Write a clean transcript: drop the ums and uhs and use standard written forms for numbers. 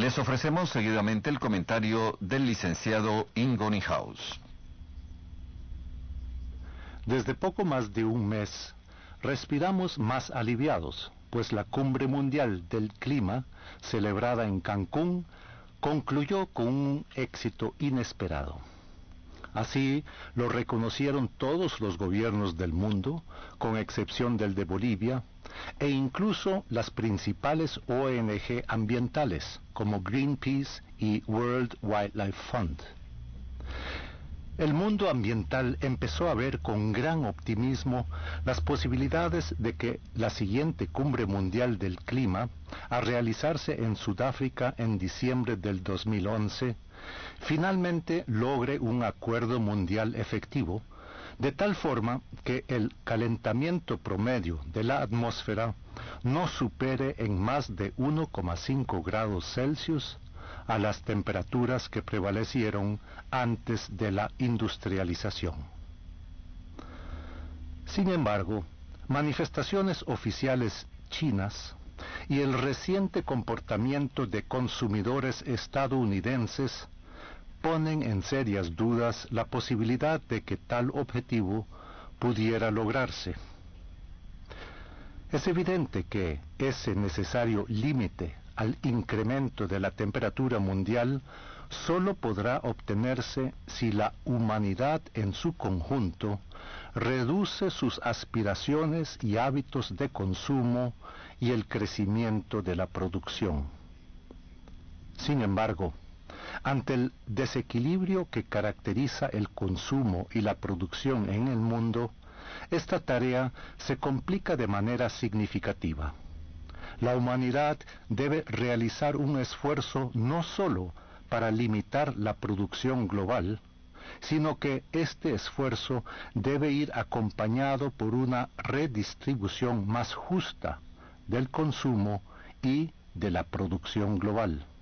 Les ofrecemos seguidamente el comentario del licenciado Ingo Niehaus. Desde poco más de un mes, respiramos más aliviados, pues la Cumbre Mundial del Clima, celebrada en Cancún, concluyó con un éxito inesperado. Así lo reconocieron todos los gobiernos del mundo, con excepción del de Bolivia, e incluso las principales ONG ambientales, como Greenpeace y World Wildlife Fund. El mundo ambiental empezó a ver con gran optimismo las posibilidades de que la siguiente Cumbre Mundial del Clima, a realizarse en Sudáfrica en diciembre del 2011, finalmente logre un acuerdo mundial efectivo, de tal forma que el calentamiento promedio de la atmósfera no supere en más de 1,5 grados Celsius a las temperaturas que prevalecieron antes de la industrialización. Sin embargo, manifestaciones oficiales chinas y el reciente comportamiento de consumidores estadounidenses ponen en serias dudas la posibilidad de que tal objetivo pudiera lograrse. Es evidente que ese necesario límite al incremento de la temperatura mundial solo podrá obtenerse si la humanidad en su conjunto reduce sus aspiraciones y hábitos de consumo y el crecimiento de la producción. Sin embargo, ante el desequilibrio que caracteriza el consumo y la producción en el mundo, esta tarea se complica de manera significativa. La humanidad debe realizar un esfuerzo no solo para limitar la producción global, sino que este esfuerzo debe ir acompañado por una redistribución más justa del consumo y de la producción global.